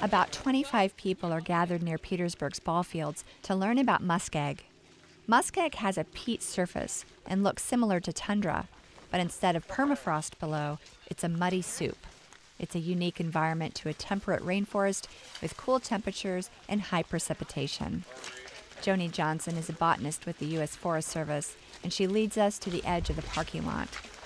About 25 people are gathered near Petersburg's ball fields to learn about muskeg. Muskeg has a peat surface and looks similar to tundra, but instead of permafrost below, it's a muddy soup. It's a unique environment to a temperate rainforest with cool temperatures and high precipitation. Joni Johnson is a botanist with the U.S. Forest Service, and she leads us to the edge of the parking lot.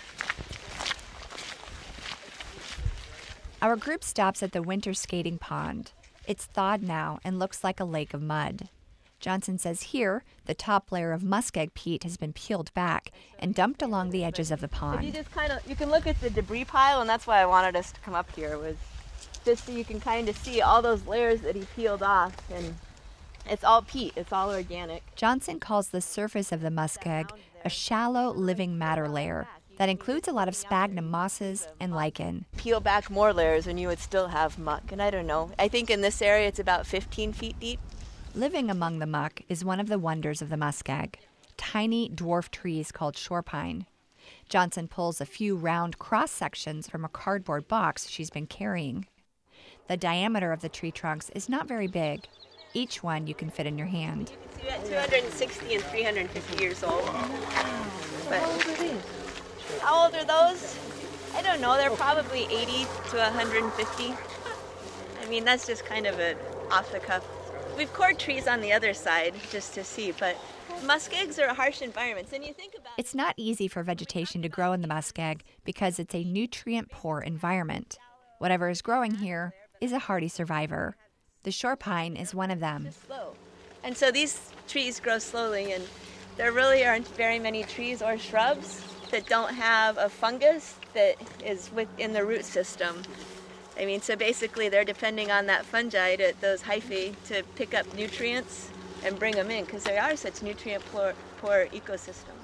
Our group stops at the winter skating pond. It's thawed now and looks like a lake of mud. Johnson says here, the top layer of muskeg peat has been peeled back and dumped along the edges of the pond. You can look at the debris pile, and that's why I wanted us to come up here, was just so you can kind of see all those layers that he peeled off, and it's all peat, it's all organic. Johnson calls the surface of the muskeg a shallow living matter layer that includes a lot of sphagnum mosses and lichen. Peel back more layers and you would still have muck, and I don't know. I think in this area it's about 15 feet deep. Living among the muck is one of the wonders of the muskeg, tiny dwarf trees called shore pine. Johnson pulls a few round cross sections from a cardboard box she's been carrying. The diameter of the tree trunks is not very big. Each one you can fit in your hand. You can see at 260 and 350 years old. But how old are these? How old are those? I don't know. They're probably 80 to 150. I mean, that's just kind of an off the cuff. We've cored trees on the other side just to see, but muskegs are harsh environments, and you think about It's not easy for vegetation to grow in the muskeg because it's a nutrient-poor environment. Whatever is growing here is a hardy survivor. The shore pine is one of them. Slow. And so these trees grow slowly, and there really aren't very many trees or shrubs that don't have a fungus that is within the root system. I mean, so basically they're depending on that fungi, those hyphae, to pick up nutrients and bring them in, because they are such nutrient-poor ecosystems.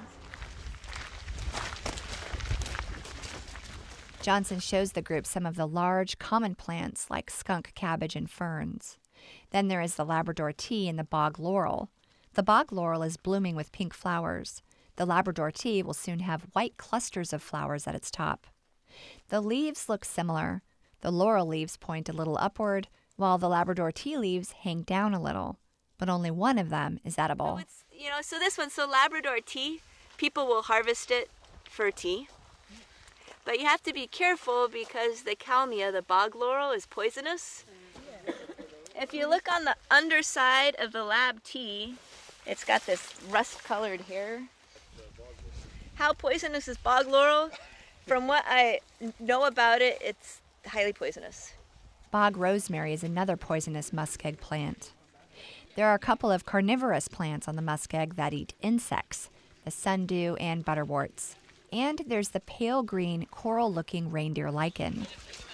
Johnson shows the group some of the large, common plants like skunk cabbage and ferns. Then there is the Labrador tea and the bog laurel. The bog laurel is blooming with pink flowers. The Labrador tea will soon have white clusters of flowers at its top. The leaves look similar. The laurel leaves point a little upward, while the Labrador tea leaves hang down a little. But only one of them is edible. So this one, Labrador tea, people will harvest it for tea. But you have to be careful because the kalmia, the bog laurel, is poisonous. If you look on the underside of the lab tea, it's got this rust-colored hair. How poisonous is bog laurel? From what I know about it, it's highly poisonous. Bog rosemary is another poisonous muskeg plant. There are a couple of carnivorous plants on the muskeg that eat insects, the sundew and butterworts. And there's the pale green, coral-looking reindeer lichen.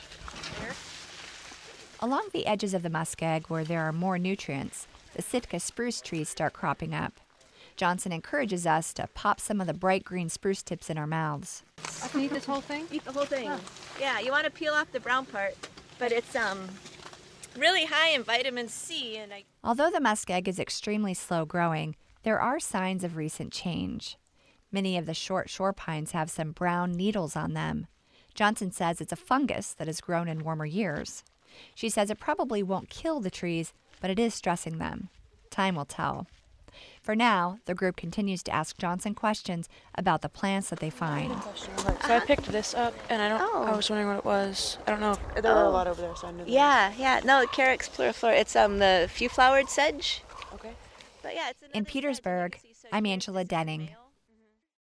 Along the edges of the muskeg, where there are more nutrients, the Sitka spruce trees start cropping up. Johnson encourages us to pop some of the bright green spruce tips in our mouths. I can eat this whole thing? Eat the whole thing. Oh. Yeah, you want to peel off the brown part, but it's really high in vitamin C. Although the muskeg is extremely slow growing, there are signs of recent change. Many of the short shore pines have some brown needles on them. Johnson says it's a fungus that has grown in warmer years. She says it probably won't kill the trees, but it is stressing them. Time will tell. For now, the group continues to ask Johnson questions about the plants that they find. So I picked this up, and I was wondering what it was. I don't know. There were a lot over there, so I knew. Yeah. No, Carex pluriflora. It's the few-flowered sedge. Okay. But yeah, it's in Petersburg, I'm Angela Denning.